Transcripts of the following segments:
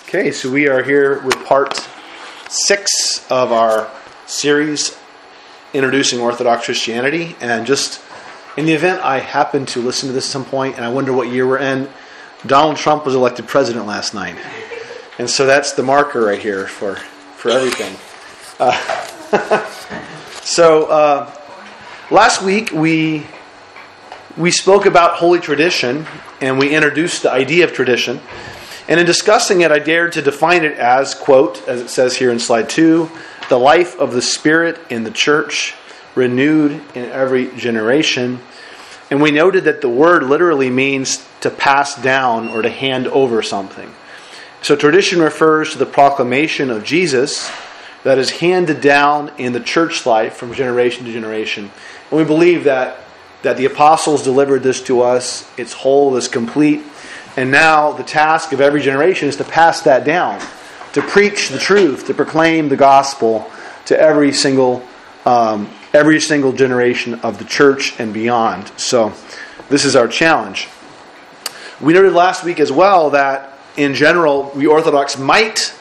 Okay, so we are here with part 6 of our series, Introducing Orthodox Christianity. And just in the event I happen to listen to this at some point, and I wonder what year we're in, Donald Trump was elected president last night. And so that's the marker right here for everything. Last week we spoke about holy tradition, and we introduced the idea of tradition. And in discussing it, I dared to define it as, quote, as it says here in slide 2, the life of the Spirit in the church, renewed in every generation. And we noted that the word literally means to pass down or to hand over something. So tradition refers to the proclamation of Jesus that is handed down in the church life from generation to generation. And we believe that the apostles delivered this to us. It's whole, it's complete. And now the task of every generation is to pass that down, to preach the truth, to proclaim the gospel to every single generation of the church and beyond. So this is our challenge. We noted last week as well that in general, we Orthodox might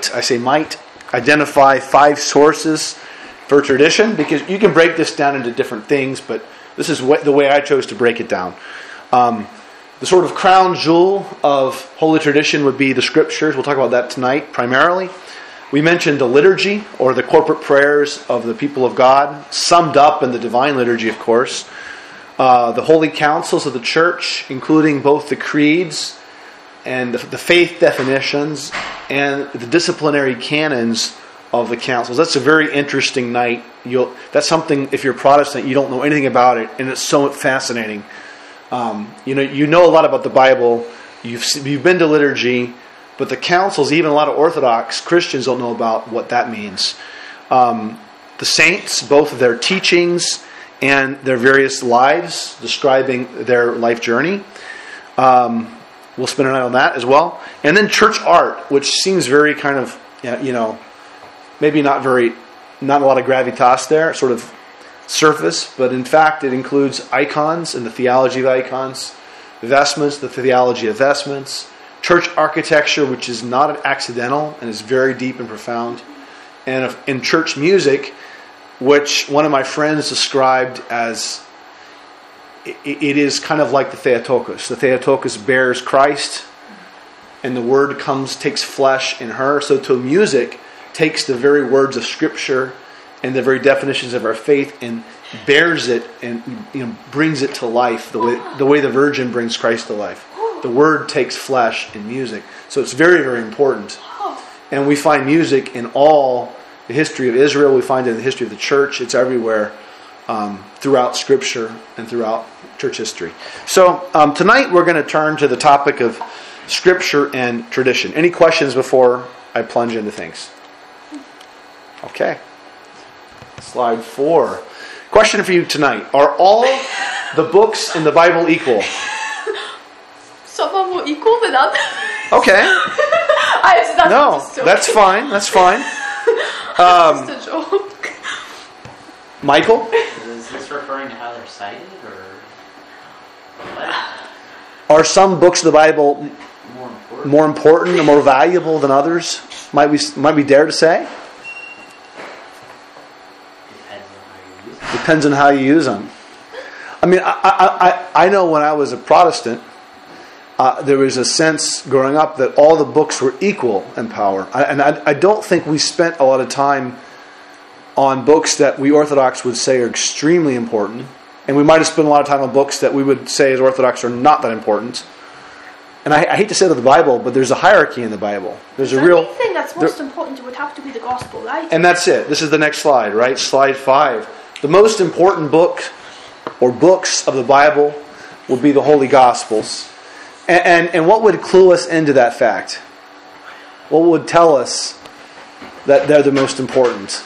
identify 5 sources for tradition, because you can break this down into different things, but this is the way I chose to break it down. The sort of crown jewel of holy tradition would be the Scriptures. We'll talk about that tonight primarily. We mentioned the liturgy, or the corporate prayers of the people of God, summed up in the Divine Liturgy, of course. The holy councils of the Church, including both the creeds and the faith definitions and the disciplinary canons of the councils. That's a very interesting night. That's something, if you're Protestant, you don't know anything about it, and it's so fascinating. You know a lot about the Bible. You've been to liturgy, but the councils, even a lot of Orthodox Christians don't know about what that means. The saints, both their teachings and their various lives, describing their life journey. We'll spend a night on that as well. And then church art, which seems very kind of, maybe not a lot of gravitas there, sort of surface, but in fact it includes icons and the theology of icons, vestments, the theology of vestments, church architecture, which is not accidental and is very deep and profound, and in church music, which one of my friends described as it is kind of like the Theotokos. The Theotokos bears Christ, and the Word takes flesh in her. So to music takes the very words of Scripture and the very definitions of our faith and bears it and brings it to life the way the Virgin brings Christ to life. The Word takes flesh in music. So it's very, very important. And we find music in all the history of Israel. We find it in the history of the church. It's everywhere throughout Scripture and throughout church history. So tonight we're going to turn to the topic of Scripture and tradition. Any questions before I plunge into things? Okay. Slide 4. Question for you tonight. Are all the books in the Bible equal? Some are more equal than others. Okay. No, that's fine. That's fine. Just a joke. Michael? Is this referring to how they're cited, or what? Are some books of the Bible more important or more valuable than others? Might we dare to say? Depends on how you use them. I mean, I know when I was a Protestant, there was a sense growing up that all the books were equal in power. I don't think we spent a lot of time on books that we Orthodox would say are extremely important. And we might have spent a lot of time on books that we would say as Orthodox are not that important. And I hate to say that the Bible, but there's a hierarchy in the Bible. There's the only thing that's most important would have to be the gospel, right? And that's it. This is the next slide, right? Slide 5. The most important book or books of the Bible would be the Holy Gospels. And what would clue us into that fact? What would tell us that they're the most important?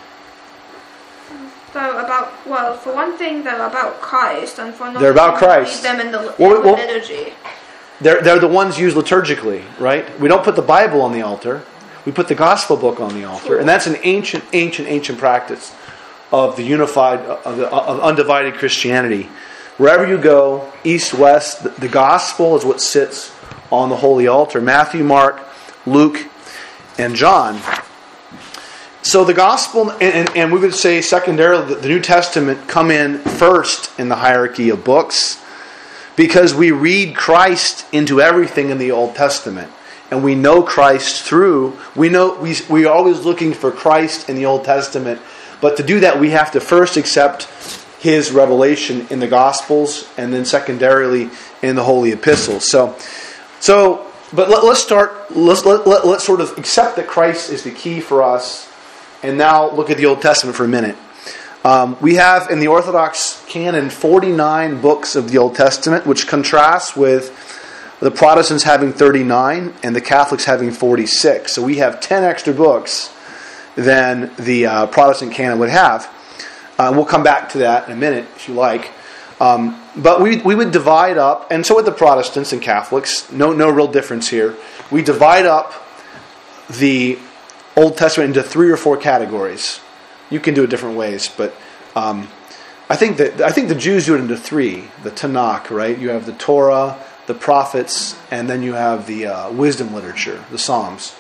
For one thing, they're about Christ, and for another, they're about Christ. Read them in the liturgy. They're the ones used liturgically, right? We don't put the Bible on the altar. We put the Gospel book on the altar, and that's an ancient practice of the unified, of undivided Christianity. Wherever you go, east, west, the Gospel is what sits on the holy altar. Matthew, Mark, Luke, and John. So the gospel, and we would say secondarily, the New Testament come in first in the hierarchy of books because we read Christ into everything in the Old Testament. And we know Christ through, we are always looking for Christ in the Old Testament. But to do that, we have to first accept His revelation in the Gospels, and then secondarily in the Holy Epistles. But let's start. Let's sort of accept that Christ is the key for us, and now look at the Old Testament for a minute. We have in the Orthodox canon 49 books of the Old Testament, which contrasts with the Protestants having 39 and the Catholics having 46. So we have 10 extra books than the Protestant canon would have. We'll come back to that in a minute, if you like. But we would divide up, and so would the Protestants and Catholics. No real difference here. We divide up the Old Testament into 3 or 4 categories. You can do it different ways, but I think the Jews do it into 3. The Tanakh, right? You have the Torah, the prophets, and then you have the wisdom literature, the Psalms.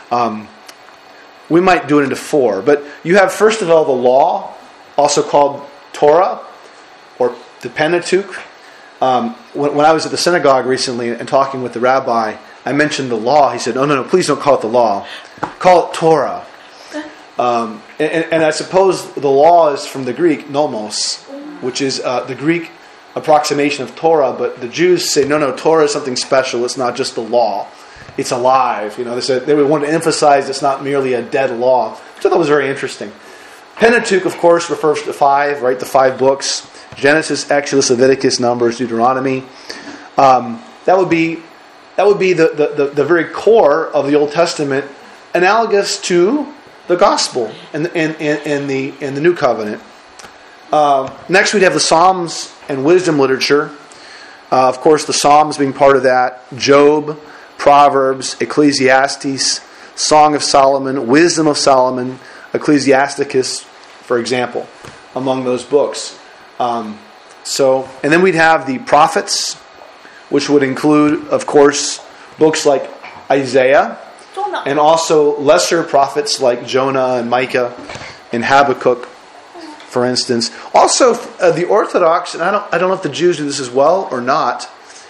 We might do it into 4, but you have first of all the law, also called Torah or the Pentateuch. When I was at the synagogue recently and talking with the rabbi, I mentioned the law. He said, no, please don't call it the law. Call it Torah. And I suppose the law is from the Greek, nomos, which is the Greek approximation of Torah. But the Jews say, no, Torah is something special. It's not just the law. It's alive. They said they would want to emphasize it's not merely a dead law, which I thought was very interesting. Pentateuch, of course, refers to 5, right? The 5 books: Genesis, Exodus, Leviticus, Numbers, Deuteronomy. That would be the very core of the Old Testament, analogous to the Gospel and the New Covenant. Next, we'd have the Psalms and wisdom literature. Of course, the Psalms being part of that. Job, Proverbs, Ecclesiastes, Song of Solomon, Wisdom of Solomon, Ecclesiasticus, for example, among those books. And then we'd have the prophets, which would include, of course, books like Isaiah, and also lesser prophets like Jonah and Micah and Habakkuk, for instance. Also, the Orthodox, and I don't know if the Jews do this as well or not.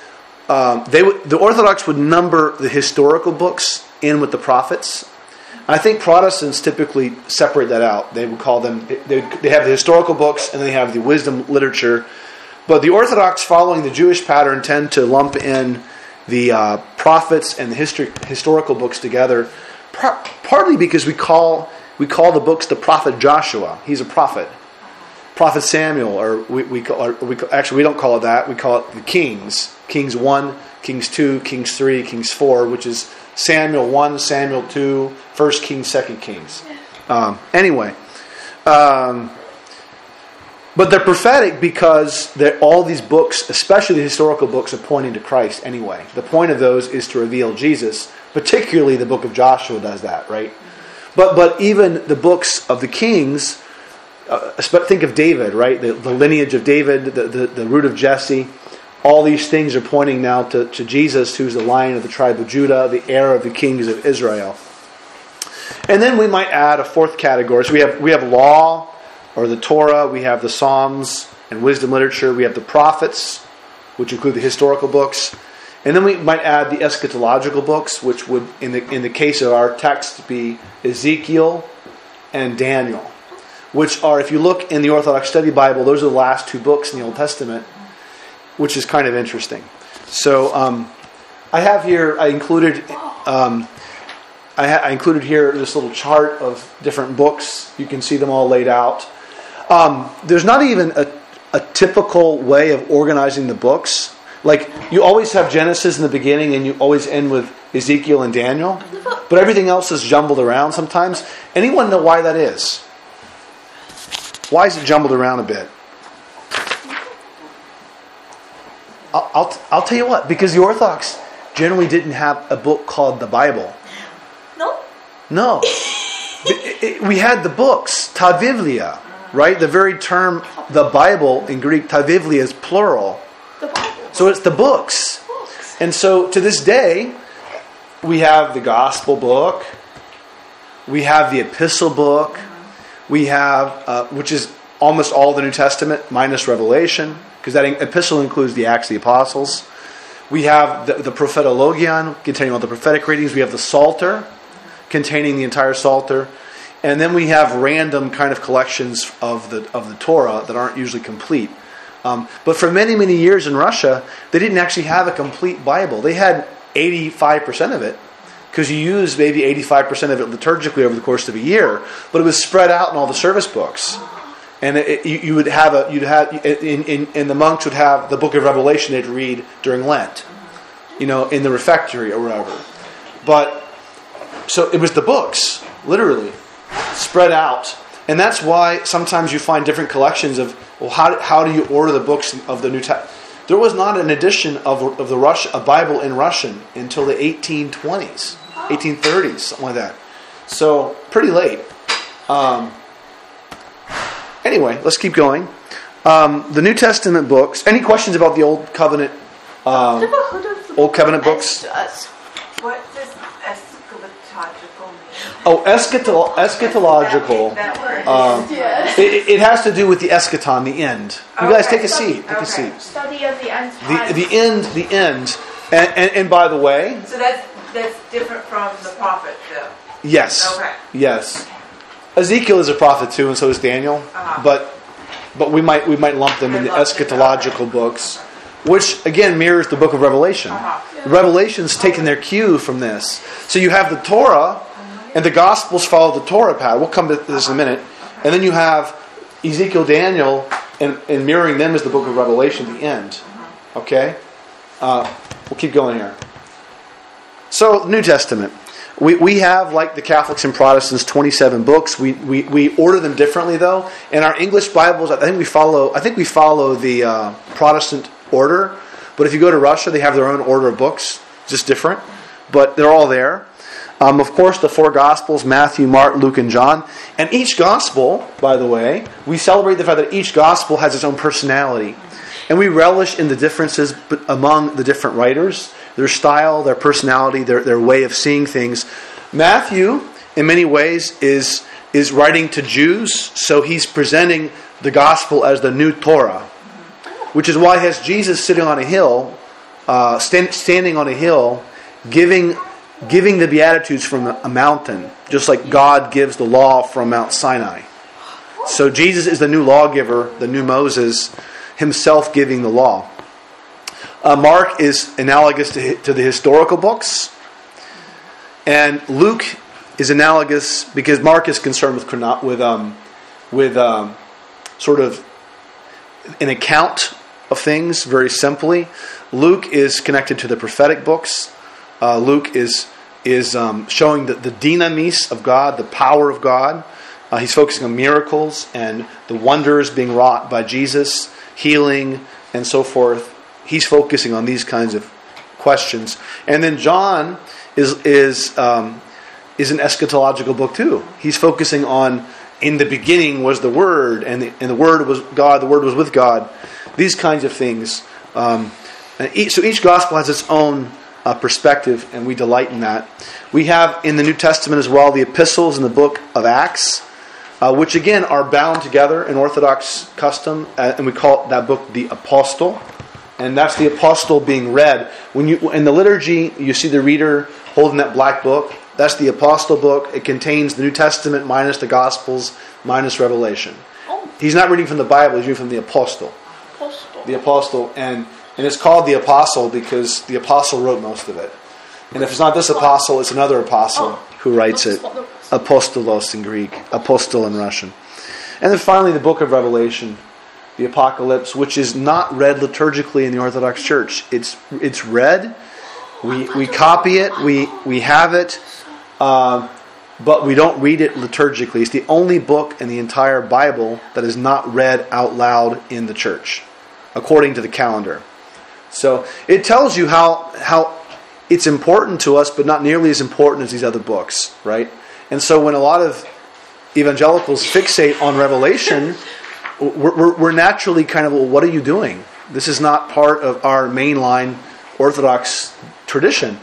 The Orthodox would number the historical books in with the prophets. I think Protestants typically separate that out. They would call them, they have the historical books and then they have the wisdom literature. But the Orthodox, following the Jewish pattern, tend to lump in the prophets and the historical books together, partly because we call the books the prophet Joshua. He's a prophet. Prophet Samuel, or we don't call it that. We call it the Kings. Kings 1, Kings 2, Kings 3, Kings 4, which is Samuel 1, Samuel 2, 1 Kings, 2 Kings. But they're prophetic because all these books, especially the historical books, are pointing to Christ anyway. The point of those is to reveal Jesus. Particularly the book of Joshua does that, right? But even the books of the Kings, think of David, right? The lineage of David, the root of Jesse. All these things are pointing now to Jesus, who's the Lion of the tribe of Judah, the heir of the kings of Israel. And then we might add a 4th category. So we have law, or the Torah. We have the Psalms and wisdom literature. We have the prophets, which include the historical books. And then we might add the eschatological books, which would, in the case of our text, be Ezekiel and Daniel, which are, if you look in the Orthodox Study Bible, those are the last 2 books in the Old Testament, which is kind of interesting. So I have here, I included here this little chart of different books. You can see them all laid out. There's not even a typical way of organizing the books. Like, you always have Genesis in the beginning and you always end with Ezekiel and Daniel. But everything else is jumbled around sometimes. Anyone know why that is? Why is it jumbled around a bit? I'll tell you what. Because the Orthodox generally didn't have a book called the Bible. No. We had the books, ta Biblia, right? The very term, the Bible in Greek, ta Biblia is plural. The Bible. So it's the books. And so to this day, we have the gospel book. We have the epistle book. We have, which is almost all the New Testament, minus Revelation, because that epistle includes the Acts of the Apostles. We have the Prophetologion, containing all the prophetic readings. We have the Psalter, containing the entire Psalter. And then we have random kind of collections of the Torah that aren't usually complete. But for many, many years in Russia, they didn't actually have a complete Bible. They had 85% of it, because you use maybe 85% of it liturgically over the course of a year, but it was spread out in all the service books. And and the monks would have the book of Revelation they'd read during Lent, in the refectory or whatever. But so it was the books, literally, spread out. And that's why sometimes you find different collections of, well, how do you order the books of the New Testament? There was not an edition of a Bible in Russian until the 1820s, 1830s, something like that. So pretty late. Anyway, let's keep going. The New Testament books. Any questions about the Old Covenant? Old Covenant books. What does eschatological mean? Oh, eschatological. That word. It has to do with the eschaton, the end. You guys take a seat. Take a seat. Study of the end times. The end. And by the way, So that's different from the prophet, though. yes, Okay. yes. Ezekiel is a prophet too, and so is Daniel. But we might lump them in the eschatological books, which again mirrors the book of Revelation. Revelation's taken their cue from this. So you have the Torah, and the Gospels follow the Torah path. We'll come to this in a minute. And then you have Ezekiel, Daniel, and mirroring them is the book of Revelation, the end. Okay? We'll keep going here. So, New Testament. We have, like the Catholics and Protestants, 27 books. We order them differently, though. In our English Bibles, I think we follow the Protestant order. But if you go to Russia, they have their own order of books, just different. But they're all there. Of course, the four Gospels, Matthew, Mark, Luke, and John. And each Gospel, by the way, we celebrate the fact that each Gospel has its own personality. And we relish in the differences among the different writers, their style, their personality, their way of seeing things. Matthew, in many ways, is writing to Jews, so he's presenting the Gospel as the new Torah, which is why he has Jesus sitting on a hill, standing on a hill, giving the Beatitudes from a mountain, just like God gives the law from Mount Sinai. So Jesus is the new lawgiver, the new Moses, himself giving the law. Mark is analogous to the historical books. And Luke is analogous because Mark is concerned with sort of an account of things, very simply. Luke is connected to the prophetic books. Luke is showing the dynamis of God, the power of God. He's focusing on miracles and the wonders being wrought by Jesus, healing, and so forth. He's focusing on these kinds of questions. And then John is an eschatological book too. He's focusing on, in the beginning was the Word, and the Word was God, the Word was with God. These kinds of things. So each gospel has its own perspective, and we delight in that. We have in the New Testament as well the epistles in the book of Acts, which again are bound together in Orthodox custom, and we call that book the Apostle. And that's the Apostle being read. When you in the liturgy, you see the reader holding that black book. That's the Apostle book. It contains the New Testament minus the Gospels, minus Revelation. He's not reading from the Bible, he's reading from the Apostle. The Apostle. And it's called the Apostle because the Apostle wrote most of it. And if it's not this Apostle, it's another Apostle who writes it. Apostolos in Greek. Apostle in Russian. And then finally the book of Revelation. The Apocalypse, which is not read liturgically in the Orthodox Church. It's read. We copy it. We have it. But we don't read it liturgically. It's the only book in the entire Bible that is not read out loud in the church, according to the calendar. So it tells you how it's important to us, but not nearly as important as these other books, right? And so when a lot of evangelicals fixate on Revelation, we're naturally kind of, well, what are you doing? This is not part of our mainline Orthodox tradition.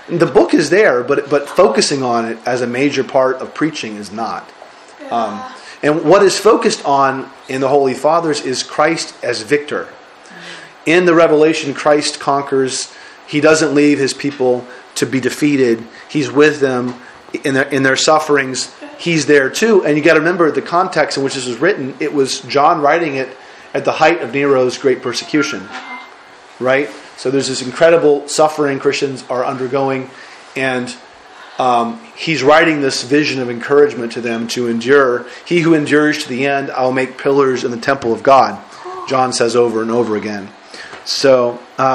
The book is there, but focusing on it as a major part of preaching is not. And what is focused on in the Holy Fathers is Christ as victor. In the Revelation, Christ conquers. He doesn't leave his people to be defeated. He's with them in their sufferings. He's there too. And you got to remember the context in which this was written. It was John writing it at the height of Nero's great persecution. Right? So there's this incredible suffering Christians are undergoing. And he's writing this vision of encouragement to them to endure. He who endures to the end, I'll make pillars in the temple of God. John says over and over again. So,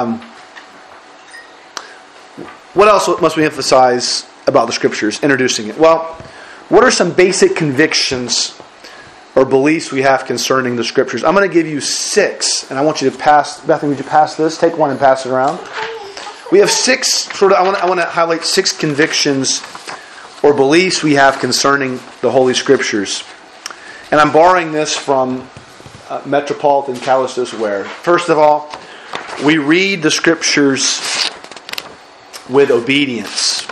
what else must we emphasize about the Scriptures, introducing it? Well, what are some basic convictions or beliefs we have concerning the Scriptures? I'm going to give you 6, and I want you to pass. Bethany, would you pass this? Take one and pass it around. We have 6. I want to highlight 6 convictions or beliefs we have concerning the Holy Scriptures, and I'm borrowing this from Metropolitan Callistus Ware. First of all, we read the Scriptures with obedience.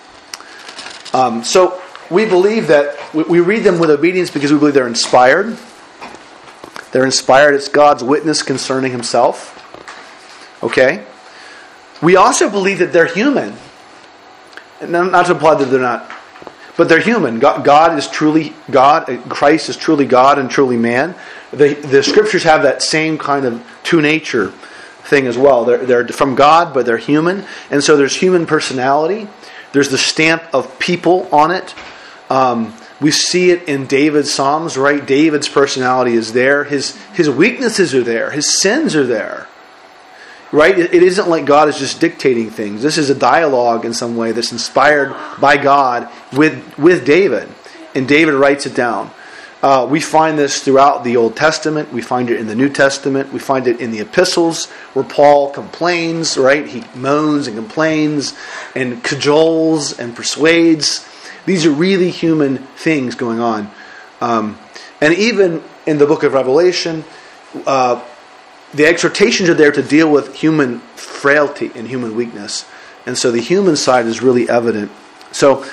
So we believe that we read them with obedience because we believe they're inspired. They're inspired. It's God's witness concerning Himself. Okay? We also believe that they're human. And not to imply that they're not. But they're human. God is truly God. Christ is truly God and truly man. The Scriptures have that same kind of two-nature thing as well. They're from God, but they're human. And so there's human personality. There's the stamp of people on it. We see it in David's Psalms, right? David's personality is there. His weaknesses are there. His sins are there. Right? It isn't like God is just dictating things. This is a dialogue in some way that's inspired by God with David. And David writes it down. We find this throughout the Old Testament. We find it in the New Testament. We find it in the epistles where Paul complains, right? He moans and complains and cajoles and persuades. These are really human things going on. And even in the book of Revelation, the exhortations are there to deal with human frailty and human weakness. And so the human side is really evident. So,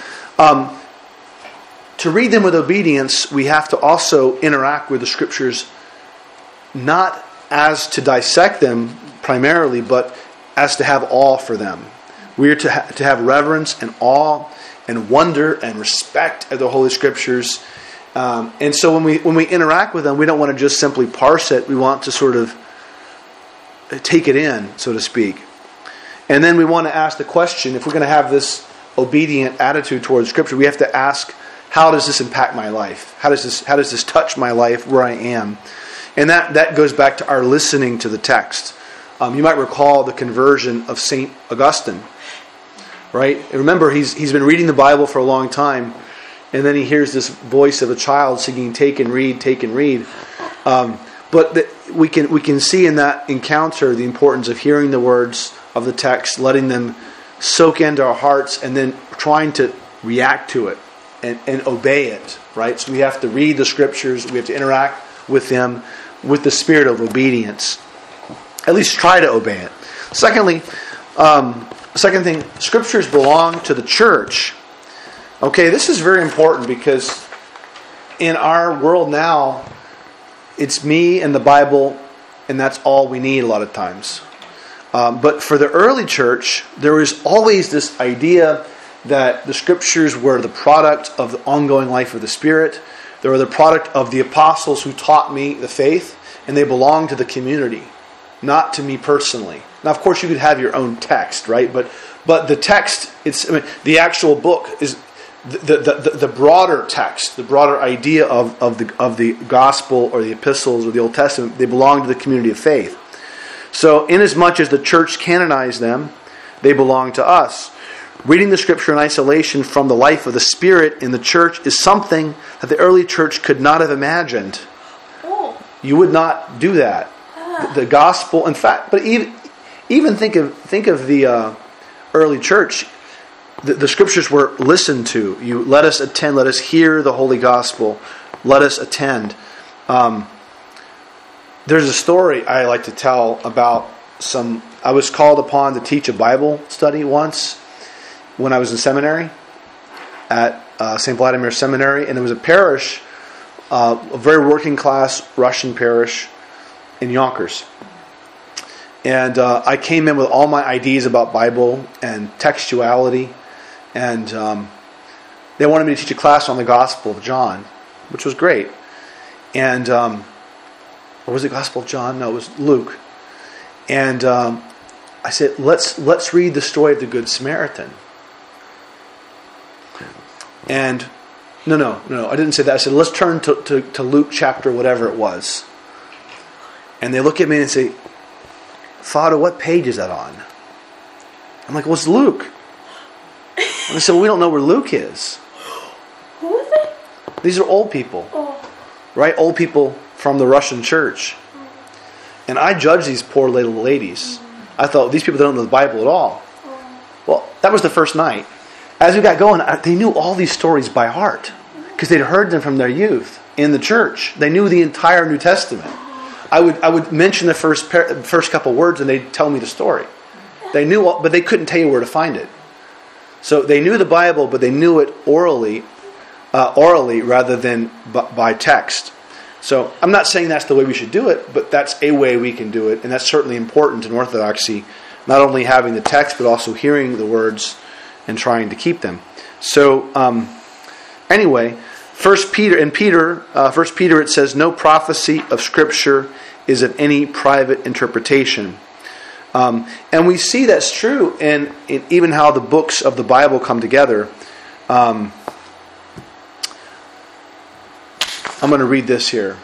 to read them with obedience, we have to also interact with the Scriptures not as to dissect them primarily, but as to have awe for them. We are to have reverence and awe and wonder and respect of the Holy Scriptures. And so when we interact with them, we don't want to just simply parse it. We want to sort of take it in, so to speak. And then we want to ask the question, if we're going to have this obedient attitude towards Scripture, we have to ask, how does this impact my life? How does this touch my life where I am? And that goes back to our listening to the text. You might recall the conversion of St. Augustine, right? And remember, he's been reading the Bible for a long time, and then he hears this voice of a child singing, "Take and read, take and read." But we can see in that encounter the importance of hearing the words of the text, letting them soak into our hearts, and then trying to react to it and obey it, right? So we have to read the Scriptures, we have to interact with them with the spirit of obedience. At least try to obey it. Secondly, second thing, Scriptures belong to the church. Okay, this is very important because in our world now, it's me and the Bible, and that's all we need a lot of times. But for the early church, there was always this idea that the Scriptures were the product of the ongoing life of the Spirit. They were the product of the apostles who taught me the faith, and they belonged to the community, not to me personally. Now, of course, you could have your own text, right? But the text, the actual book is the broader text, the broader idea of the gospel or the epistles or the Old Testament. They belong to the community of faith. So, inasmuch as the church canonized them, they belong to us. Reading the Scripture in isolation from the life of the Spirit in the church is something that the early church could not have imagined. You would not do that. The gospel, in fact, but even think of the early church. The Scriptures were listened to. You let us attend. Let us hear the Holy Gospel. Let us attend. There's a story I like to tell about I was called upon to teach a Bible study once. when I was in seminary at St. Vladimir Seminary, and there was a parish, a very working class Russian parish in Yonkers. And I came in with all my ideas about Bible and textuality, and they wanted me to teach a class on the Gospel of John, which was great. And or was it Gospel of John? No, it was Luke. And I said, let's read the story of the Good Samaritan. And no, I didn't say that. I said, let's turn to Luke chapter whatever it was. And they look at me and say, Father, what page is that on? I'm like, well, it's Luke. And they said, well, we don't know where Luke is. Who is it? These are old people. Oh. Right? Old people from the Russian church. And I judged these poor little ladies. I thought, these people don't know the Bible at all. Well, that was the first night. As we got going, they knew all these stories by heart. Because they'd heard them from their youth in the church. They knew the entire New Testament. I would mention the first couple words and they'd tell me the story. They knew, but they couldn't tell you where to find it. So they knew the Bible, but they knew it orally rather than by text. So I'm not saying that's the way we should do it, but that's a way we can do it, and that's certainly important in Orthodoxy, not only having the text, but also hearing the words and trying to keep them. So anyway, 1 Peter, it says, no prophecy of Scripture is of any private interpretation. And we see that's true in even how the books of the Bible come together. I'm going to read this here.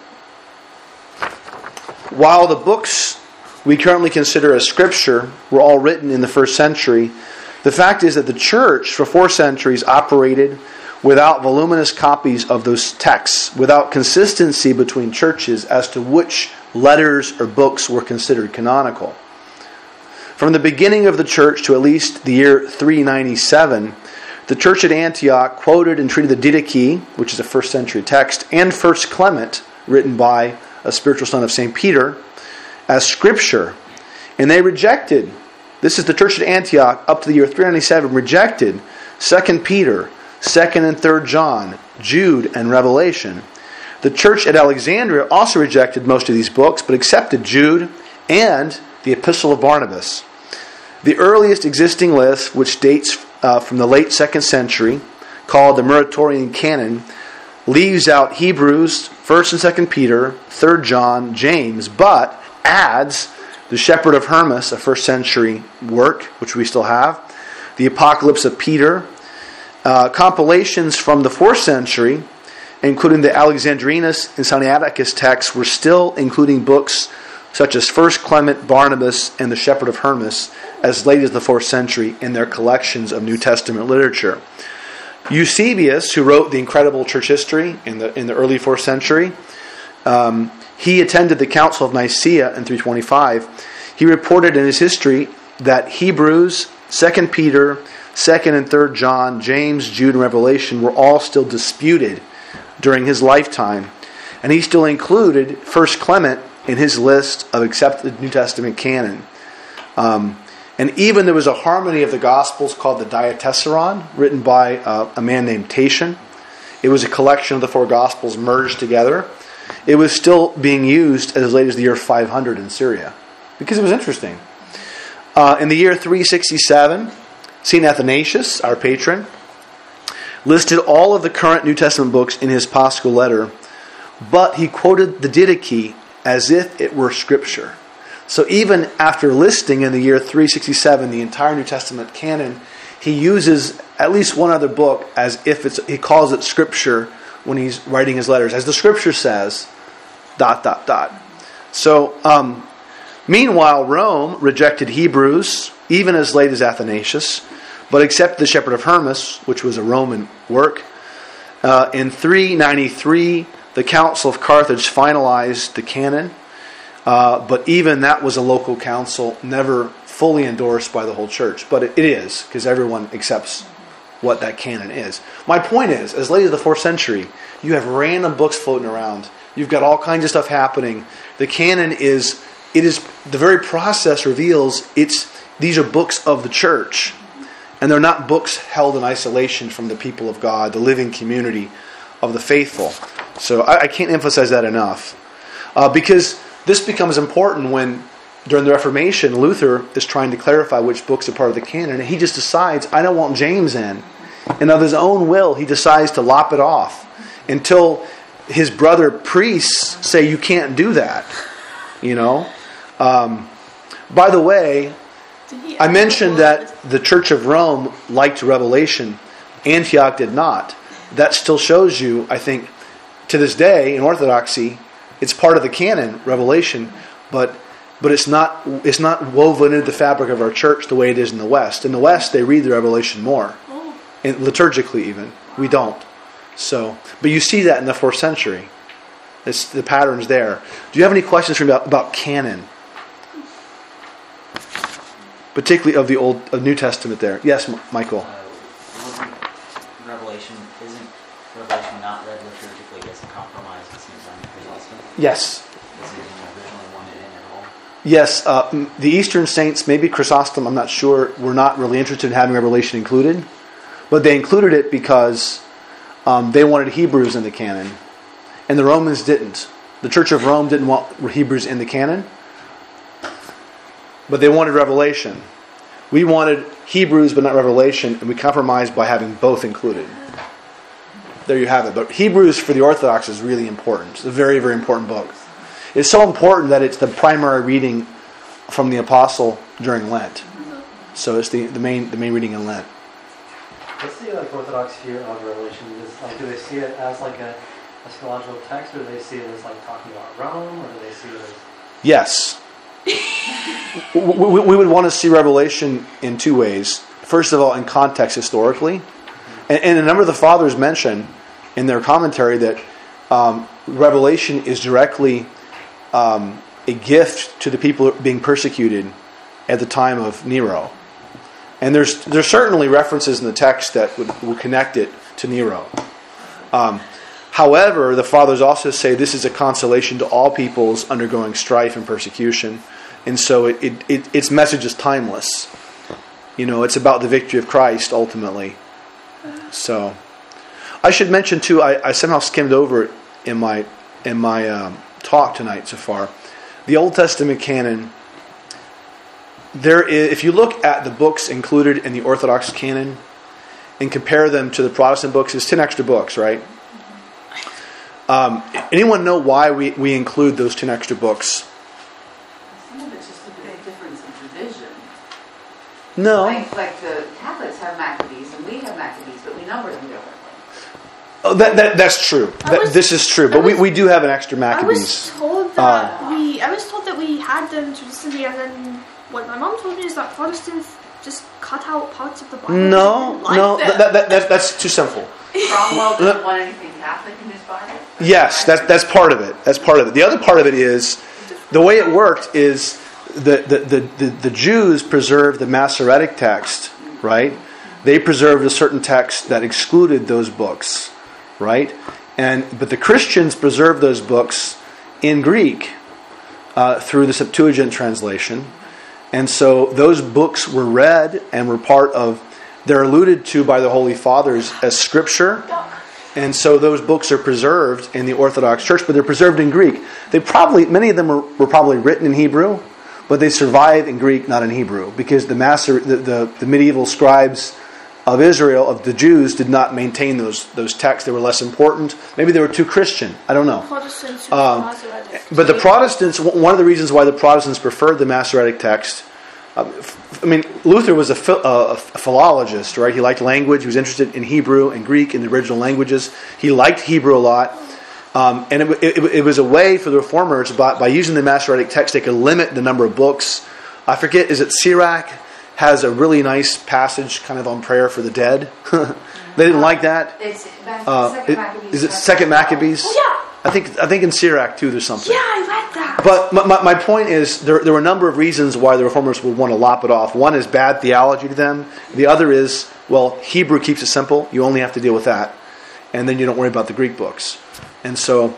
While the books we currently consider as Scripture were all written in the first century, the fact is that the church for 4 centuries operated without voluminous copies of those texts, without consistency between churches as to which letters or books were considered canonical. From the beginning of the church to at least the year 397, the church at Antioch quoted and treated the Didache, which is a first century text, and 1 Clement, written by a spiritual son of St. Peter, as Scripture. And they rejected, this is the church at Antioch up to the year 397, rejected 2 Peter, 2nd and 3rd John, Jude, and Revelation. The church at Alexandria also rejected most of these books, but accepted Jude and the Epistle of Barnabas. The earliest existing list, which dates from the late 2nd century, called the Muratorian Canon, leaves out Hebrews, 1st and 2nd Peter, 3rd John, James, but adds the Shepherd of Hermas, a 1st century work, which we still have, the Apocalypse of Peter, compilations from the 4th century, including the Alexandrinus and Sinaiticus texts, were still including books such as 1 Clement, Barnabas, and the Shepherd of Hermas, as late as the 4th century in their collections of New Testament literature. Eusebius, who wrote the incredible church history in the early 4th century, he attended the Council of Nicaea in 325. He reported in his history that Hebrews, 2 Peter, 2nd and 3rd John, James, Jude, and Revelation were all still disputed during his lifetime. And he still included 1 Clement in his list of accepted New Testament canon. And even there was a harmony of the Gospels called the Diatessaron, written by a man named Tatian. It was a collection of the 4 Gospels merged together. It was still being used as late as the year 500 in Syria, because it was interesting. In the year 367, St. Athanasius, our patron, listed all of the current New Testament books in his Paschal letter, but he quoted the Didache as if it were Scripture. So even after listing in the year 367 the entire New Testament canon, he uses at least one other book as if he calls it Scripture when he's writing his letters. As the Scripture says, ... So, meanwhile, Rome rejected Hebrews, even as late as Athanasius, but accepted the Shepherd of Hermas, which was a Roman work. In 393, the Council of Carthage finalized the canon, but even that was a local council, never fully endorsed by the whole church. But it is, because everyone accepts what that canon is. My point is, as late as the 4th century, you have random books floating around. You've got all kinds of stuff happening. The canon is the very process reveals these are books of the church. And they're not books held in isolation from the people of God, the living community of the faithful. So I can't emphasize that enough. Because this becomes important when, during the Reformation, Luther is trying to clarify which books are part of the canon. And he just decides, I don't want James in. And of his own will, he decides to lop it off until his brother priests say, you can't do that. You know? By the way, I mentioned that the Church of Rome liked Revelation. Antioch did not. That still shows you, I think, to this day in Orthodoxy, it's part of the canon, Revelation, but it's not woven into the fabric of our church the way it is in the West. In the West, they read the Revelation more, and liturgically even. We don't. So, but you see that in the 4th century. It's the patterns there. Do you have any questions for me about canon? Particularly of the New Testament there. Yes, Michael. Isn't Revelation not read liturgically as a compromise, it seems, on the Chrysostom? Yes. Is it originally wanted in at all? Yes. The Eastern saints, maybe Chrysostom, I'm not sure, were not really interested in having Revelation included. But they included it because they wanted Hebrews in the canon. And the Romans didn't. The Church of Rome didn't want Hebrews in the canon. But they wanted Revelation. We wanted Hebrews but not Revelation, and we compromised by having both included. There you have it. But Hebrews for the Orthodox is really important. It's a very, very important book. It's so important that it's the primary reading from the Apostle during Lent. So it's the main reading in Lent. What's the Orthodox view of Revelation? Do they see it as like a eschatological text, or do they see it as like talking about Rome, or do they see it as... Yes. We would want to see Revelation in two ways. First of all, in context historically. And a number of the fathers mention in their commentary that Revelation is directly a gift to the people being persecuted at the time of Nero. And there's certainly references in the text that would connect it to Nero. However, the fathers also say this is a consolation to all peoples undergoing strife and persecution. And so its message is timeless. You know, it's about the victory of Christ ultimately. So, I should mention too, I somehow skimmed over it in my talk tonight so far. The Old Testament canon, if you look at the books included in the Orthodox canon and compare them to the Protestant books, it's 10 extra books, right? Anyone know why we include those 10 extra books? Some of it's just a big difference in tradition. No. Like the Catholics have Maccabees and we have Maccabees, but we number them differently. Oh, that's true. This is true, but we do have an extra Maccabees. I was told that we had them traditionally, and then what my mom told me is that Protestants just cut out parts of the Bible. No, that's too simple. Cromwell didn't want anything Catholic in his Bible. Yes, that's part of it. That's part of it. The other part of it is the way it worked is the Jews preserved the Masoretic text, right? They preserved a certain text that excluded those books, right? But the Christians preserved those books in Greek through the Septuagint translation, and so those books were read and were part of. They're alluded to by the Holy Fathers as Scripture. And so those books are preserved in the Orthodox Church, but they're preserved in Greek. Many of them were probably written in Hebrew, but they survive in Greek, not in Hebrew, because the medieval scribes of Israel, of the Jews, did not maintain those texts. They were less important. Maybe they were too Christian. I don't know. But the Protestants, one of the reasons why the Protestants preferred the Masoretic text, Luther was a philologist, right? He liked language. He was interested in Hebrew and Greek in the original languages. He liked Hebrew a lot. And it was a way for the Reformers, by using the Masoretic text, they could limit the number of books. I forget, is it Sirach has a really nice passage kind of on prayer for the dead? They didn't like that. It's Second Maccabees. Is it Second Maccabees? Oh, yeah. I think in Sirach too there's something. Yeah, I read that. But my point is there were a number of reasons why the Reformers would want to lop it off. One is bad theology to them. The other is, well, Hebrew keeps it simple. You only have to deal with that. And then you don't worry about the Greek books. And so,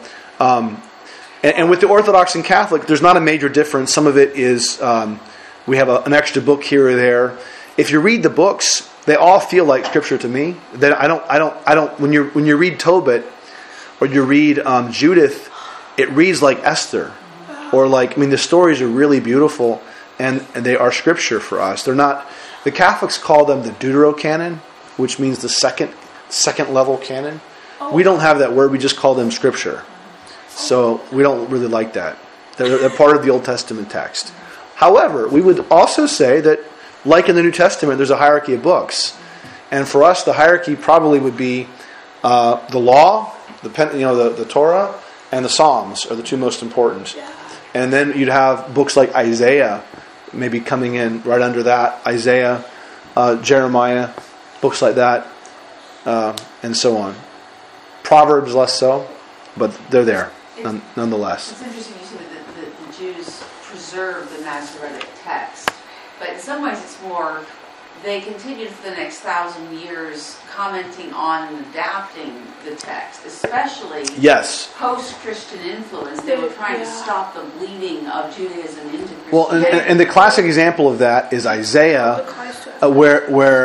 and with the Orthodox and Catholic, there's not a major difference. Some of it is we have an extra book here or there. If you read the books, they all feel like Scripture to me. That I don't. When you read Tobit or you read Judith, it reads like Esther, or like, I mean, the stories are really beautiful, and they are Scripture for us. They're not. The Catholics call them the Deuterocanon, which means the second level canon. We don't have that word. We just call them Scripture. So we don't really like that. They're part of the Old Testament text. However, we would also say that, like in the New Testament, there's a hierarchy of books. And for us, the hierarchy probably would be the law, the Torah, and the Psalms are the two most important. And then you'd have books like Isaiah maybe coming in right under that. Isaiah, Jeremiah, books like that, and so on. Proverbs less so, but they're there nonetheless. It's interesting you say that the Jews preserve the Masoretic text, but in some ways it's more, they continued for the next 1,000 years commenting on and adapting the text, especially post-Christian influence. They were trying to stop the bleeding of Judaism into Christianity. Well, and the classic example of that is Isaiah, where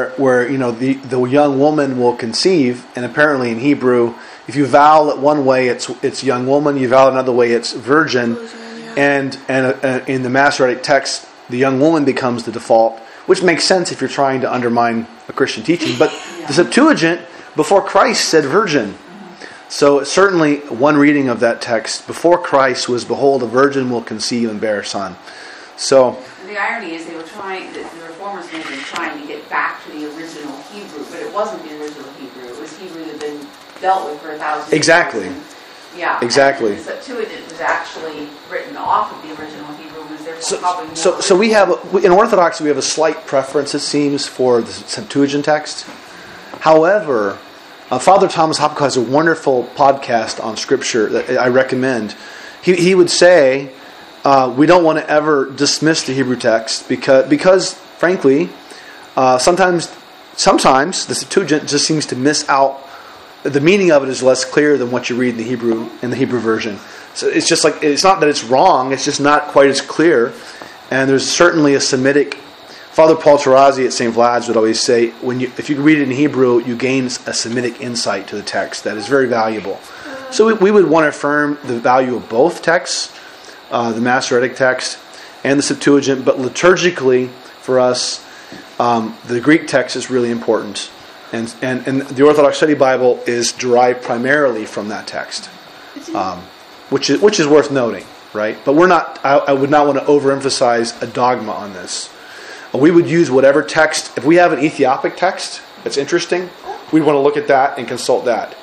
the young woman will conceive, and apparently in Hebrew, if you vow it one way, it's young woman. You vow another way, it's virgin. And in the Masoretic text, the young woman becomes the default, which makes sense if you're trying to undermine a Christian teaching. But the Septuagint, before Christ, said virgin. So certainly one reading of that text before Christ was, "Behold, a virgin will conceive and bear a son." So the irony is the Reformers may have been trying to get back to the original Hebrew, but it wasn't the original Hebrew. It was Hebrew that had been dealt with for 1,000 years. Exactly. Exactly. And the Septuagint was actually written off of the original Hebrew. Probably more so we have, in Orthodoxy, we have a slight preference, it seems, for the Septuagint text. However, Father Thomas Hopko has a wonderful podcast on Scripture that I recommend. He would say, we don't want to ever dismiss the Hebrew text because frankly, sometimes the Septuagint just seems to miss out. The meaning of it is less clear than what you read in the Hebrew version. So it's just like, it's not that it's wrong, it's just not quite as clear. And there's certainly a Semitic. Father Paul Tarazi at St. Vlad's would always say, if you read it in Hebrew, you gain a Semitic insight to the text that is very valuable. So we would want to affirm the value of both texts, the Masoretic text and the Septuagint, but liturgically for us, the Greek text is really important. And the Orthodox Study Bible is derived primarily from that text, which is worth noting, right? But we're not. I would not want to overemphasize a dogma on this. We would use whatever text. If we have an Ethiopic text that's interesting, we'd want to look at that and consult that.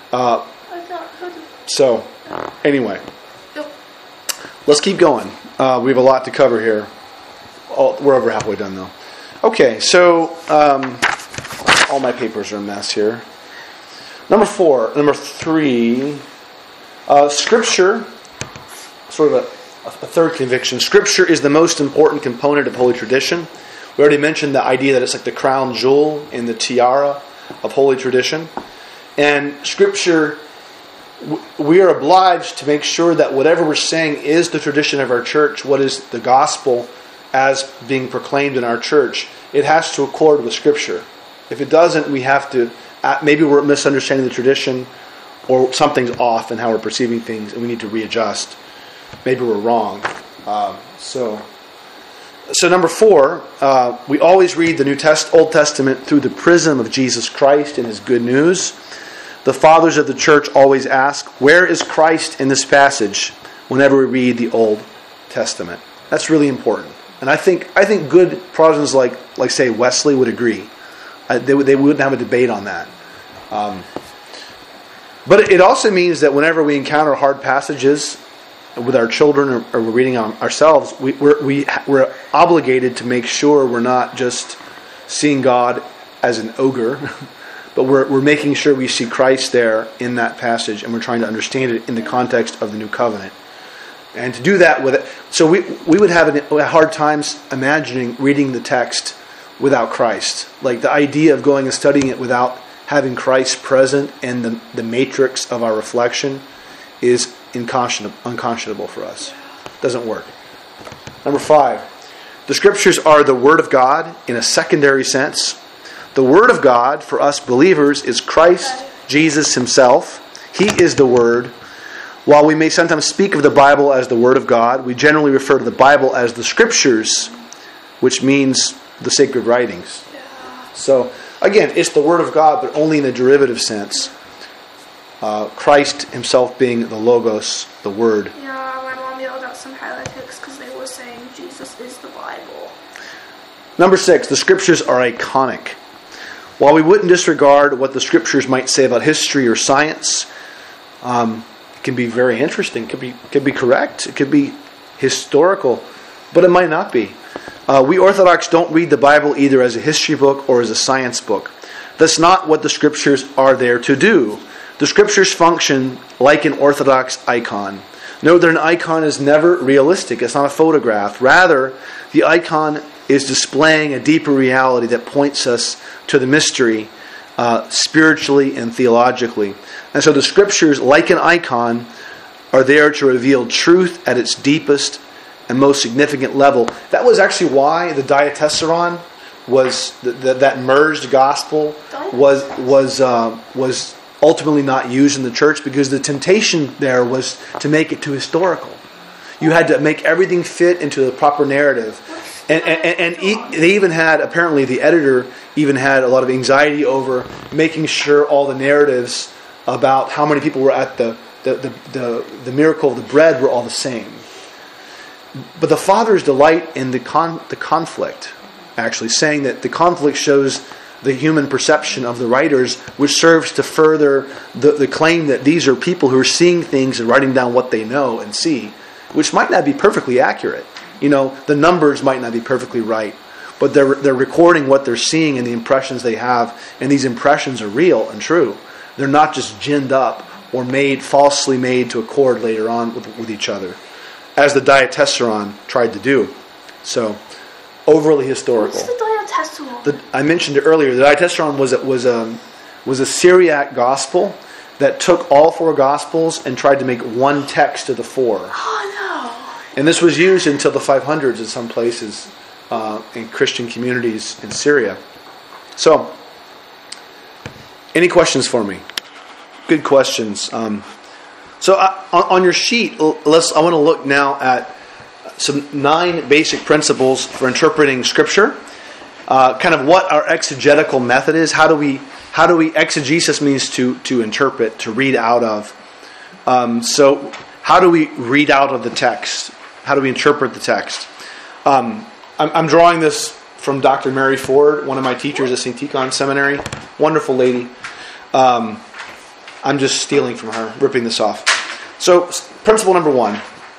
So, anyway, let's keep going. We have a lot to cover here. We're over halfway done, though. Okay, so all my papers are a mess here. Number 3, Scripture, sort of a third conviction. Scripture is the most important component of Holy Tradition. We already mentioned the idea that it's like the crown jewel in the tiara of Holy Tradition. And Scripture, we are obliged to make sure that whatever we're saying is the tradition of our church, what is the gospel as being proclaimed in our church, it has to accord with Scripture. If it doesn't, we have to, maybe we're misunderstanding the tradition, or something's off in how we're perceiving things, and we need to readjust. Maybe we're wrong. So number 4, we always read the Old Testament through the prism of Jesus Christ and His good news. The fathers of the church always ask, where is Christ in this passage whenever we read the Old Testament? That's really important. And I think good Protestants like say Wesley would agree. They wouldn't have a debate on that. But it also means that whenever we encounter hard passages with our children or we're reading them ourselves, we're obligated to make sure we're not just seeing God as an ogre, but we're making sure we see Christ there in that passage, and we're trying to understand it in the context of the New Covenant. And to do that with it, so we would have a hard time imagining reading the text without Christ. Like the idea of going and studying it without having Christ present in the matrix of our reflection is unconscionable for us. Doesn't work. Number 5, the Scriptures are the Word of God in a secondary sense. The Word of God for us believers is Christ Jesus himself. He is the Word. While we may sometimes speak of the Bible as the Word of God, we generally refer to the Bible as the Scriptures, which means the sacred writings. So, again, it's the Word of God, but only in a derivative sense. Christ himself being the Logos, the Word. Yeah, my mom yelled at some heretics because they were saying Jesus is the Bible. Number 6, the Scriptures are iconic. While we wouldn't disregard what the Scriptures might say about history or science, it can be very interesting. It could be correct. It could be historical, but it might not be. We Orthodox don't read the Bible either as a history book or as a science book. That's not what the Scriptures are there to do. The Scriptures function like an Orthodox icon. Note that an icon is never realistic. It's not a photograph. Rather, the icon is displaying a deeper reality that points us to the mystery spiritually and theologically. And so the Scriptures, like an icon, are there to reveal truth at its deepest and most significant level. That was actually why the Diatessaron was that merged gospel was ultimately not used in the church, because the temptation there was to make it too historical. You had to make everything fit into the proper narrative. And they even had, apparently the editor even had a lot of anxiety over making sure all the narratives about how many people were at the miracle of the bread were all the same. But the Fathers delight in the conflict, actually, saying that the conflict shows the human perception of the writers, which serves to further the claim that these are people who are seeing things and writing down what they know and see, which might not be perfectly accurate. You know, the numbers might not be perfectly right, but they're recording what they're seeing and the impressions they have, and these impressions are real and true. They're not just ginned up or falsely made to accord later on with each other, as the Diatessaron tried to do. So, overly historical. What's the Diatessaron? I mentioned it earlier. The Diatessaron was a Syriac gospel that took all 4 gospels and tried to make one text of the 4. Oh no! And this was used until the 500s in some places in Christian communities in Syria. So, any questions for me? Good questions. So on your sheet, I want to look now at some 9 basic principles for interpreting Scripture. Kind of what our exegetical method is. How do we exegesis means to interpret, to read out of. So how do we read out of the text? How do we interpret the text? I'm drawing this from Dr. Mary Ford, one of my teachers at St. Tikhon Seminary. Wonderful lady. I'm just stealing from her, ripping this off. So, principle number 1.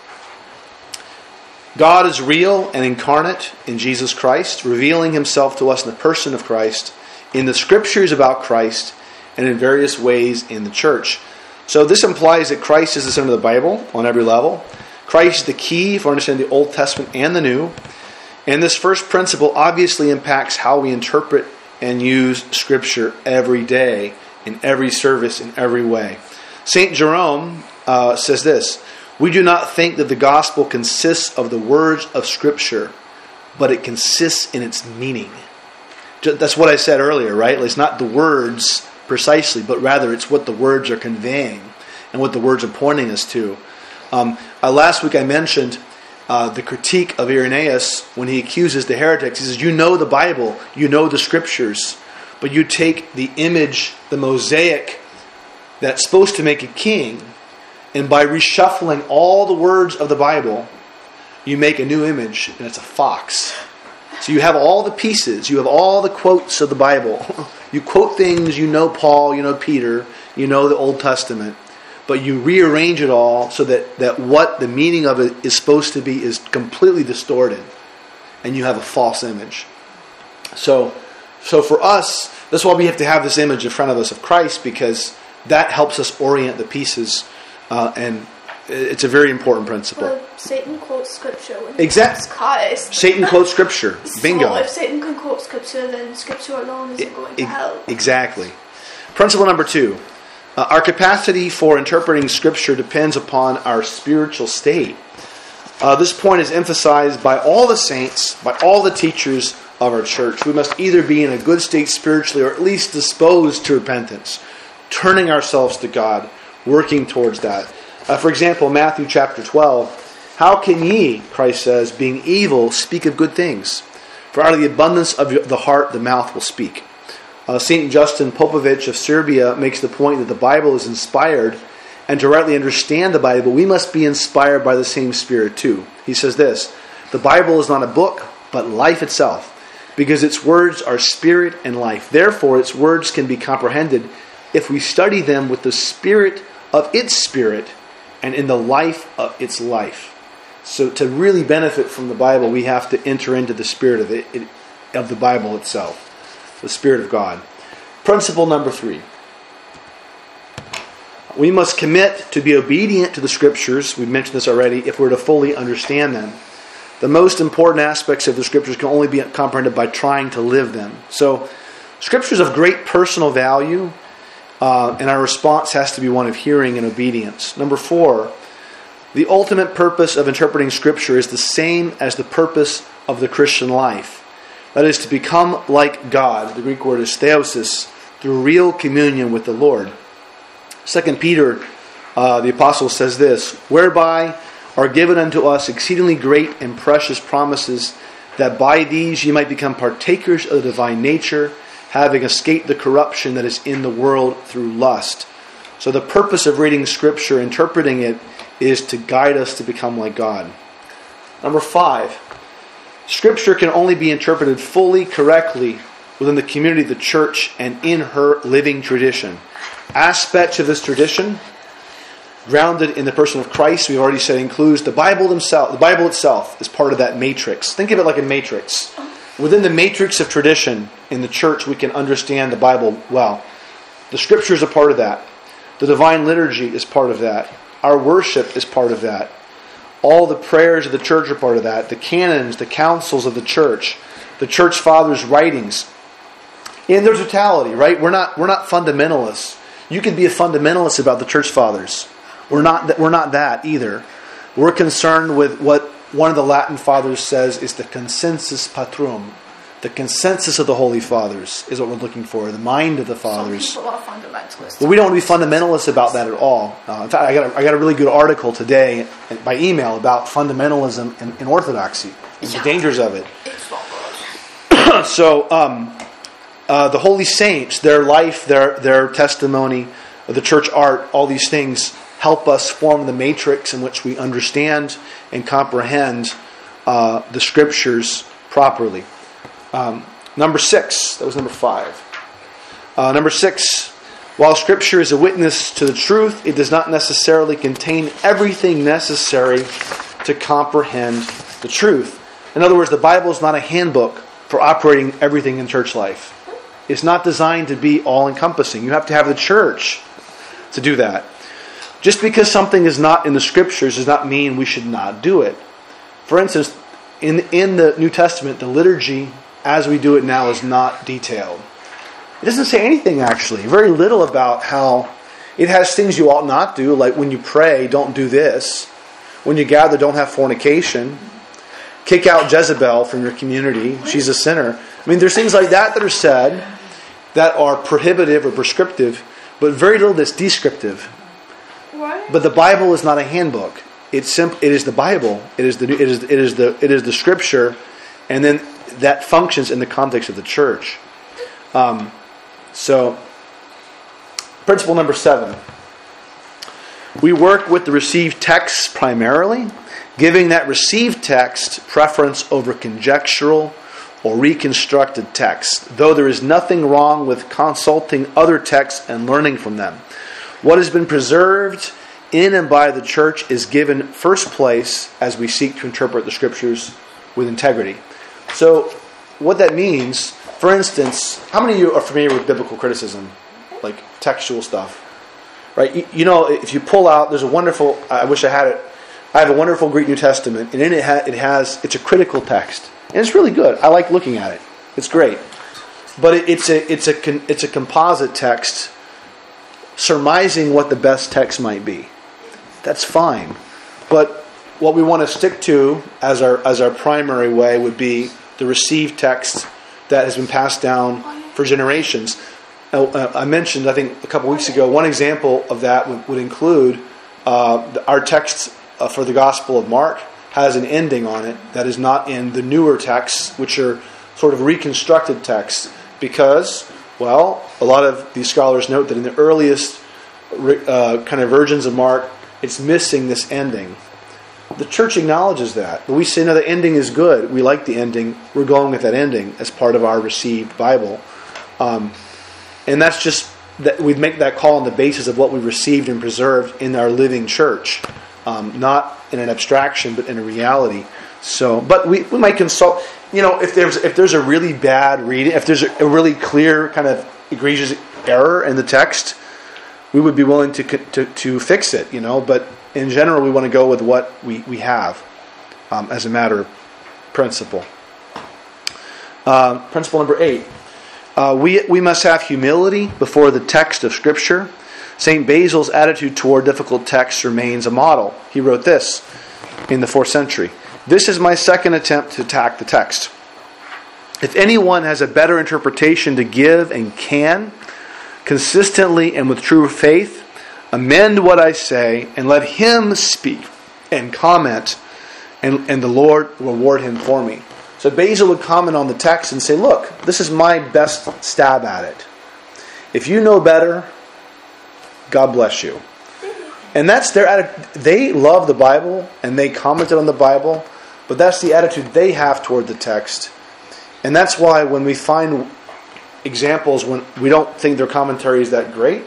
God is real and incarnate in Jesus Christ, revealing himself to us in the person of Christ, in the Scriptures about Christ, and in various ways in the church. So this implies that Christ is the center of the Bible on every level. Christ is the key for understanding the Old Testament and the New. And this first principle obviously impacts how we interpret and use Scripture every day, in every service, in every way. St. Jerome says this: "We do not think that the gospel consists of the words of Scripture, but it consists in its meaning." That's what I said earlier, right? It's not the words precisely, but rather it's what the words are conveying and what the words are pointing us to. Last week I mentioned the critique of Irenaeus when he accuses the heretics. He says, you know the Bible, you know the Scriptures, but you take the image, the mosaic that's supposed to make a king, and by reshuffling all the words of the Bible, you make a new image, and it's a fox. So you have all the pieces, you have all the quotes of the Bible. You quote things, you know Paul, you know Peter, you know the Old Testament, but you rearrange it all so that what the meaning of it is supposed to be is completely distorted, and you have a false image. So for us, that's why we have to have this image in front of us of Christ, because that helps us orient the pieces, and it's a very important principle. But Satan quotes Scripture. When Exactly. Christ. Satan quotes Scripture. Bingo. So if Satan can quote Scripture, then Scripture alone isn't going to help. Exactly. Principle number 2. Our capacity for interpreting Scripture depends upon our spiritual state. This point is emphasized by all the saints, by all the teachers of our church. We must either be in a good state spiritually or at least disposed to repentance, turning ourselves to God, working towards that. For example, Matthew chapter 12, how can ye, Christ says, being evil, speak of good things? For out of the abundance of the heart, the mouth will speak. St. Justin Popovich of Serbia makes the point that the Bible is inspired, and to rightly understand the Bible, we must be inspired by the same Spirit too. He says this, the Bible is not a book, but life itself, because its words are spirit and life. Therefore, its words can be comprehended if we study them with the spirit of its spirit and in the life of its life. So to really benefit from the Bible, we have to enter into the spirit of the Bible itself. The Spirit of God. Principle number 3. We must commit to be obedient to the Scriptures. We've mentioned this already, if we're to fully understand them. The most important aspects of the Scriptures can only be comprehended by trying to live them. So, Scripture is of great personal value, and our response has to be one of hearing and obedience. Number 4, the ultimate purpose of interpreting Scripture is the same as the purpose of the Christian life. That is to become like God. The Greek word is theosis, through real communion with the Lord. 2 Peter, the apostle says this, whereby are given unto us exceedingly great and precious promises, that by these ye might become partakers of the divine nature, having escaped the corruption that is in the world through lust. So the purpose of reading Scripture, interpreting it, is to guide us to become like God. Number 5, Scripture can only be interpreted fully, correctly, within the community of the church and in her living tradition. Aspects of this tradition, grounded in the person of Christ, we've already said, includes the Bible itself. The Bible itself is part of that matrix. Think of it like a matrix. Within the matrix of tradition in the church, we can understand the Bible well. The Scripture is a part of that. The divine liturgy is part of that. Our worship is part of that. All the prayers of the church are part of that. The canons, the councils of the church fathers' writings, in their totality, right? We're not fundamentalists. You could be a fundamentalist about the church fathers. We're not that either. We're concerned with what one of the Latin fathers says is the consensus patrum. The consensus of the Holy Fathers is what we're looking for. The mind of the Fathers. Some people are fundamentalists. But we don't want to be fundamentalists about that at all. In fact, I got a really good article today by email about fundamentalism in Orthodoxy and the dangers of it. It's not good. So, the holy saints, their life, their testimony, the church art, all these things help us form the matrix in which we understand and comprehend the Scriptures properly. Number 6, that was number 5. Number 6, while Scripture is a witness to the truth, it does not necessarily contain everything necessary to comprehend the truth. In other words, the Bible is not a handbook for operating everything in church life. It's not designed to be all-encompassing. You have to have the church to do that. Just because something is not in the Scriptures does not mean we should not do it. For instance, in the New Testament, the liturgy as we do it now is not detailed. It doesn't say anything, actually. Very little about how it has things you ought not do, like when you pray, don't do this. When you gather, don't have fornication. Kick out Jezebel from your community. She's a sinner. I mean, there's things like that are said that are prohibitive or prescriptive, but very little that's descriptive. What? But the Bible is not a handbook. It is the Bible. It is the Scripture, and then that functions in the context of the church. So, principle number 7. We work with the received text primarily, giving that received text preference over conjectural or reconstructed text, though there is nothing wrong with consulting other texts and learning from them. What has been preserved in and by the church is given first place as we seek to interpret the Scriptures with integrity. So, what that means, for instance, how many of you are familiar with biblical criticism? Like textual stuff? Right? You know, if you pull out, there's a wonderful, I wish I had it, I have a wonderful Greek New Testament, and in it it's a critical text. And it's really good. I like looking at it. It's great. But it's a composite text surmising what the best text might be. That's fine. But what we want to stick to as our primary way would be the received text that has been passed down for generations. I mentioned, I think, a couple weeks ago, one example of that would include our text for the Gospel of Mark has an ending on it that is not in the newer texts, which are sort of reconstructed texts, because, well, a lot of these scholars note that in the earliest kind of versions of Mark, it's missing this ending. The church acknowledges that, but we say, no, the ending is good. We like the ending. We're going with that ending as part of our received Bible. And that's just, that we make that call on the basis of what we received and preserved in our living church. Not in an abstraction, but in a reality. So, but we might consult, if there's a really bad reading, if there's a really clear kind of egregious error in the text, we would be willing to fix it, but in general we want to go with what we have as a matter of principle. Principle number 8. We must have humility before the text of Scripture. St. Basil's attitude toward difficult texts remains a model. He wrote this in the 4th century. This is my second attempt to attack the text. If anyone has a better interpretation to give and can, consistently and with true faith, amend what I say and let him speak and comment, and the Lord reward him for me. So Basil would comment on the text and say, look, this is my best stab at it. If you know better, God bless you. And that's their attitude. They love the Bible and they commented on the Bible, but that's the attitude they have toward the text. And that's why when we find examples when we don't think their commentary is that great,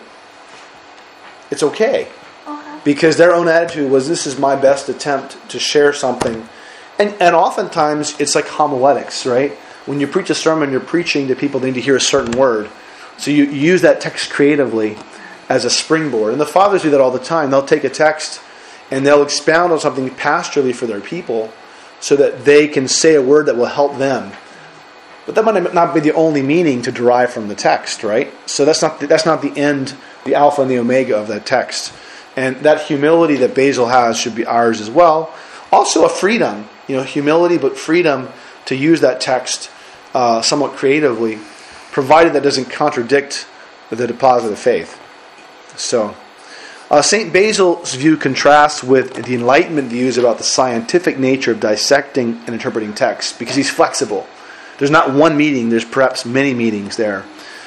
it's okay. Because their own attitude was, this is my best attempt to share something. And oftentimes it's like homiletics, right? When you preach a sermon, you're preaching to people that need to hear a certain word. So you use that text creatively as a springboard. And the fathers do that all the time. They'll take a text and they'll expound on something pastorally for their people so that they can say a word that will help them. But that might not be the only meaning to derive from the text, right? So that's not the end, the alpha and the omega of that text. And that humility that Basil has should be ours as well. Also a freedom, humility, but freedom to use that text somewhat creatively, provided that doesn't contradict the deposit of faith. So, St. Basil's view contrasts with the Enlightenment views about the scientific nature of dissecting and interpreting texts, because he's flexible. There's not one meaning, there's perhaps many meanings there.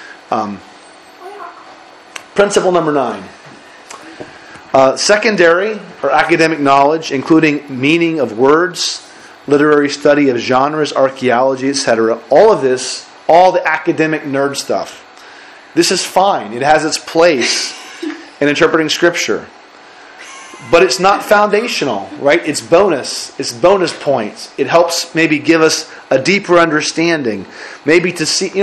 Principle number 9. Secondary or academic knowledge, including meaning of words, literary study of genres, archaeology, etc. All of this, all the academic nerd stuff. This is fine. It has its place in interpreting Scripture. But it's not foundational, right? It's bonus. It's bonus points. It helps maybe give us a deeper understanding. Maybe to see,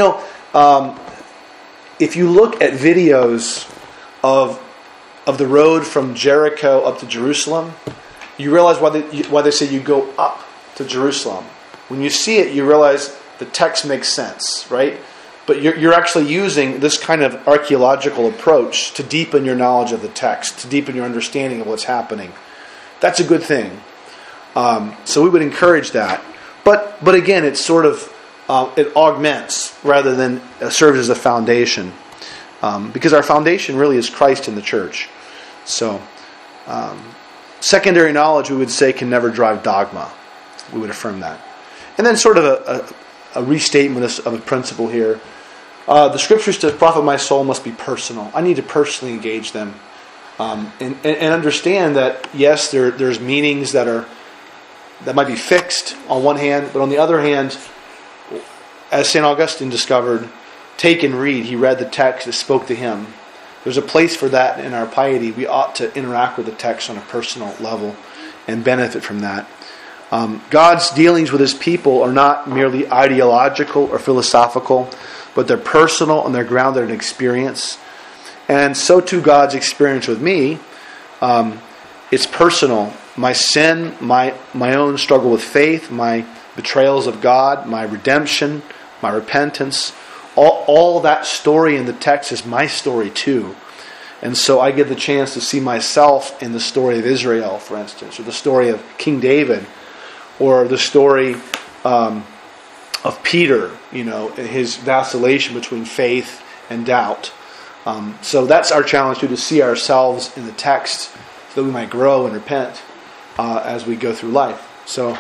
if you look at videos of the road from Jericho up to Jerusalem, you realize why they say you go up to Jerusalem. When you see it, you realize the text makes sense, right? But you're actually using this kind of archaeological approach to deepen your knowledge of the text, to deepen your understanding of what's happening. That's a good thing. So we would encourage that. But again, it's sort of, it augments rather than serves as a foundation. Because our foundation really is Christ in the church. So, secondary knowledge, we would say, can never drive dogma. We would affirm that. And then sort of a restatement of a principle here. The Scriptures to profit my soul must be personal. I need to personally engage them. And understand that, yes, there's meanings that might be fixed on one hand, but on the other hand, as St. Augustine discovered, take and read. He read the text that spoke to him. There's a place for that in our piety. We ought to interact with the text on a personal level and benefit from that. God's dealings with His people are not merely ideological or philosophical, but they're personal and they're grounded in experience. And so too God's experience with me. It's personal. My sin, my own struggle with faith, my betrayals of God, my redemption, my repentance, all that story in the text is my story too. And so I get the chance to see myself in the story of Israel, for instance, or the story of King David, or the story Peter, his vacillation between faith and doubt. So that's our challenge to see ourselves in the text so that we might grow and repent as we go through life. So,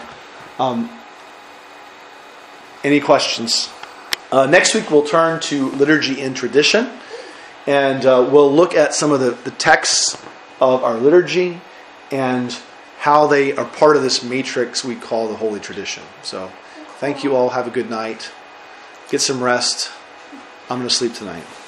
any questions? Next week we'll turn to liturgy and tradition, and we'll look at some of the texts of our liturgy and how they are part of this matrix we call the Holy Tradition. So, thank you all. Have a good night. Get some rest. I'm going to sleep tonight.